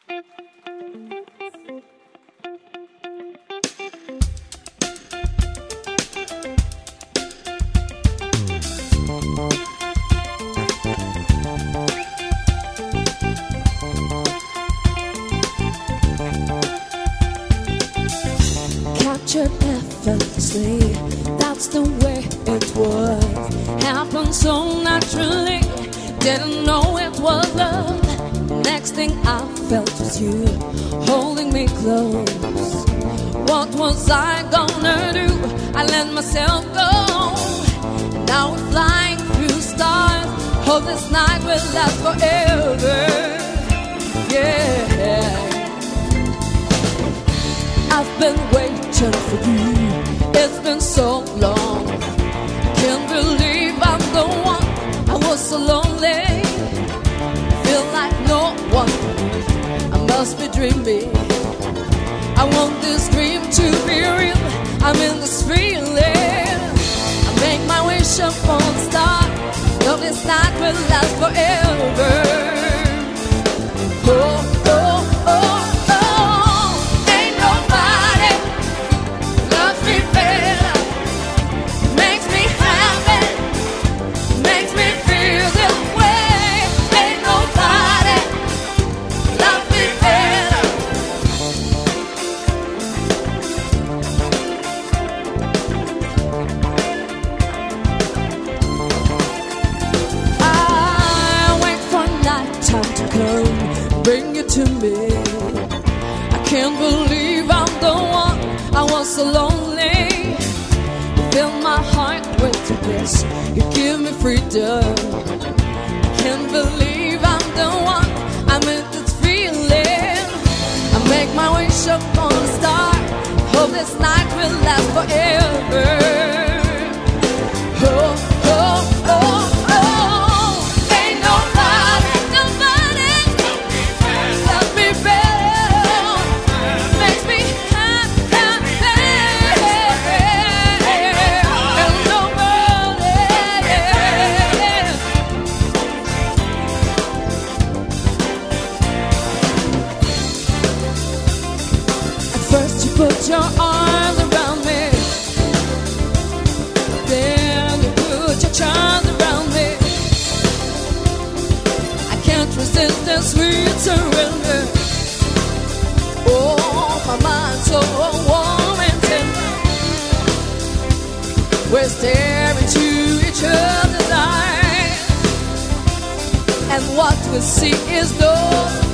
Captured effortlessly, that's the way it was. Happened so naturally, didn't know it was love. Next thing I felt was you holding me close. What was I gonna do? I let myself go. Now we're flying through stars. Hope this night will last forever. Yeah, I've been waiting for you. It's been so long. Can't believe I'm the one. I was so lonely. Feel like no one. I must be dreaming. I want this dream to be real. I'm in this feeling. I make my wish upon a star. Though this night will last forever. Oh, oh, oh, oh. Ain't nobody loves me better. Makes me happy. Makes me feel this way. Ain't nobody loves me better. I wait for nighttime to come, bring you to me. I can't believe I'm the one. I was so lonely. You fill my heart with your bliss. You give me freedom. I can't believe I'm the one. I'm in this feeling. I make my wish upon a star. Hope this night will last forever. Oh, oh, oh, oh. Ain't nobody, nobody love me better. Makes me happy. And nobody. At first you put your arms around me. Then you put your charms around me. I can't resist this sweet surrender. Oh, my mind's so warm and tender. We're staring into each other's eyes, and what we see is no